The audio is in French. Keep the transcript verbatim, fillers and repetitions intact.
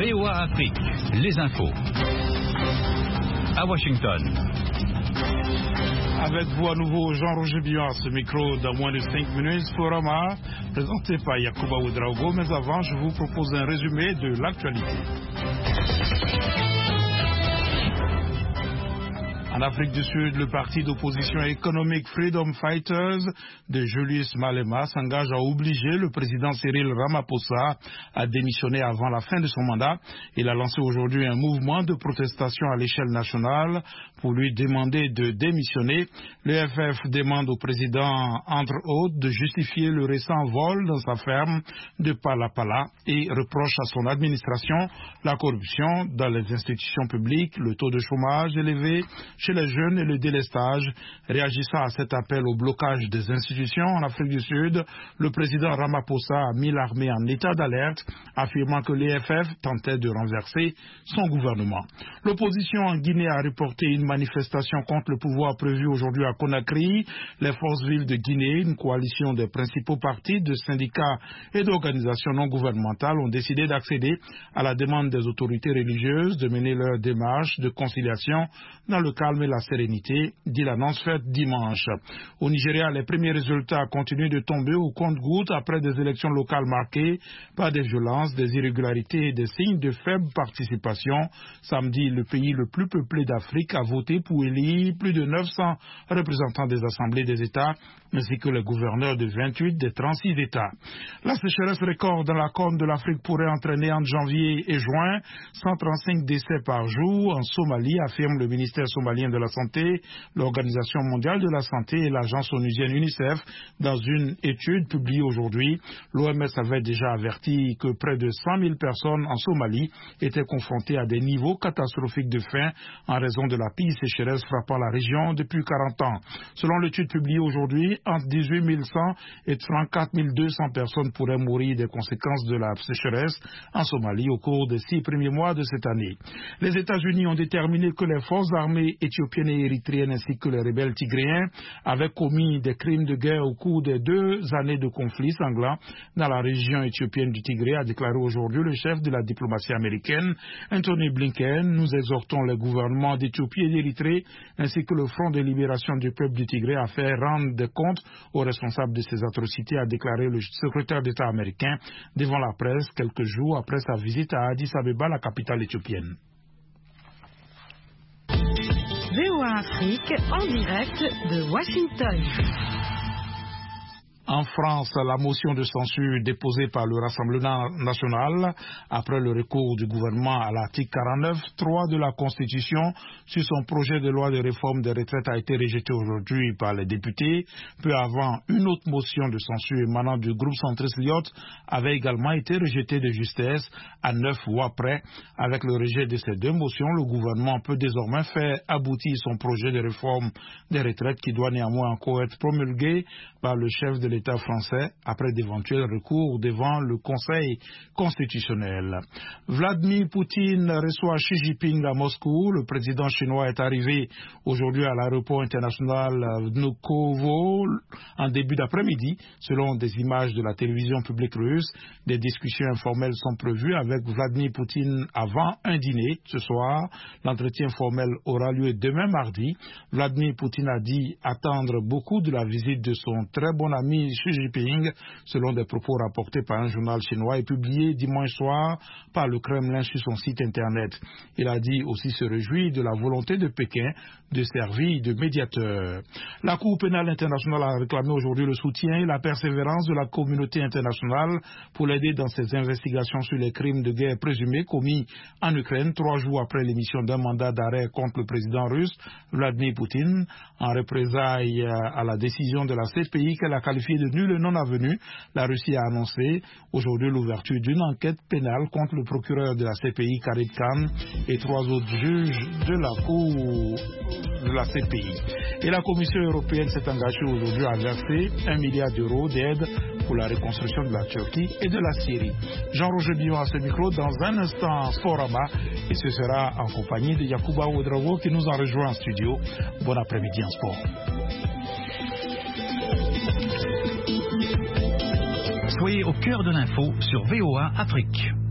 V O A Afrique, les infos. À Washington. Avec vous à nouveau, Jean-Roger Billon à ce micro dans moins de cinq minutes. Forama, présenté par Yacouba Ouedraogo. Mais avant, je vous propose un résumé de l'actualité. En Afrique du Sud, le parti d'opposition économique Freedom Fighters de Julius Malema s'engage à obliger le président Cyril Ramaphosa à démissionner avant la fin de son mandat. Il a lancé aujourd'hui un mouvement de protestation à l'échelle nationale pour lui demander de démissionner. Le F F demande au président, entre autres, de justifier le récent vol dans sa ferme de Palapala et reproche à son administration la corruption dans les institutions publiques, le taux de chômage élevé chez les jeunes et le délestage. Réagissant à cet appel au blocage des institutions en Afrique du Sud, le président Ramaphosa a mis l'armée en état d'alerte, affirmant que l'E F F tentait de renverser son gouvernement. L'opposition en Guinée a reporté une manifestation contre le pouvoir prévue aujourd'hui à Conakry. Les forces vives de Guinée, une coalition des principaux partis, de syndicats et d'organisations non gouvernementales ont décidé d'accéder à la demande des autorités religieuses de mener leur démarche de conciliation dans le calme et la sérénité, dit l'annonce faite dimanche. Au Nigeria, les premiers résultats continuent de tomber au compte-gouttes après des élections locales marquées par des violences, des irrégularités et des signes de faible participation. Samedi, le pays le plus peuplé d'Afrique a voté pour élire plus de neuf cents représentants des assemblées des États, ainsi que les gouverneurs de vingt-huit des trente-six États. La sécheresse record dans la Corne de l'Afrique pourrait entraîner entre janvier et juin cent trente-cinq décès par jour en Somalie, affirme le ministère somalien de la Santé, l'Organisation mondiale de la santé et l'agence onusienne UNICEF dans une étude publiée aujourd'hui. L'O M S avait déjà averti que près de cent mille personnes en Somalie étaient confrontées à des niveaux catastrophiques de faim en raison de la pire sécheresse frappant la région depuis quarante ans. Selon l'étude publiée aujourd'hui, entre dix-huit mille cent et trente-quatre mille deux cents personnes pourraient mourir des conséquences de la sécheresse en Somalie au cours des six premiers mois de cette année. Les États-Unis ont déterminé que les forces armées éthiopiennes et érythréennes ainsi que les rebelles tigréens avaient commis des crimes de guerre au cours des deux années de conflit sanglant dans la région éthiopienne du Tigré, a déclaré aujourd'hui le chef de la diplomatie américaine, Anthony Blinken. Nous exhortons les gouvernements d'Éthiopie et d'Érythrée ainsi que le Front de libération du peuple du Tigré à faire rendre des comptes aux responsables de ces atrocités, a déclaré le secrétaire d'État américain devant la presse quelques jours après sa visite à Addis Abeba, la capitale éthiopienne. V O A Afrique en direct de Washington. En France, la motion de censure déposée par le Rassemblement national après le recours du gouvernement à l'article quarante-neuf point trois de la Constitution sur son projet de loi de réforme des retraites a été rejetée aujourd'hui par les députés. Peu avant, une autre motion de censure émanant du groupe centriste L I O T avait également été rejetée de justesse à neuf mois près. Avec le rejet de ces deux motions, le gouvernement peut désormais faire aboutir son projet de réforme des retraites qui doit néanmoins encore être promulgué par le chef de l'État français après d'éventuels recours devant le Conseil constitutionnel. Vladimir Poutine reçoit Xi Jinping à Moscou. Le président chinois est arrivé aujourd'hui à l'aéroport international Vnukovo en début d'après-midi. Selon des images de la télévision publique russe, des discussions informelles sont prévues avec Vladimir Poutine avant un dîner ce soir. L'entretien formel aura lieu demain mardi. Vladimir Poutine a dit attendre beaucoup de la visite de son très bon ami Xi Jinping, selon des propos rapportés par un journal chinois et publiés dimanche soir par le Kremlin sur son site internet. Il a dit aussi se réjouir de la volonté de Pékin de servir de médiateur. La Cour pénale internationale a réclamé aujourd'hui le soutien et la persévérance de la communauté internationale pour l'aider dans ses investigations sur les crimes de guerre présumés commis en Ukraine, trois jours après l'émission d'un mandat d'arrêt contre le président russe Vladimir Poutine, en représailles à la décision de la C P I qu'elle a qualifiée de nulle et non avenue. La Russie a annoncé aujourd'hui l'ouverture d'une enquête pénale contre le procureur de la C P I, Karim Khan, et trois autres juges de la Cour de la C P I. Et la Commission européenne s'est engagée aujourd'hui à verser un milliard d'euros d'aide pour la reconstruction de la Turquie et de la Syrie. Jean-Roger Billon à ce micro dans un instant Sporama, et ce sera en compagnie de Yacouba Ouedraogo qui nous en rejoint en studio. Bon après-midi en sport. Soyez au cœur de l'info sur V O A Afrique.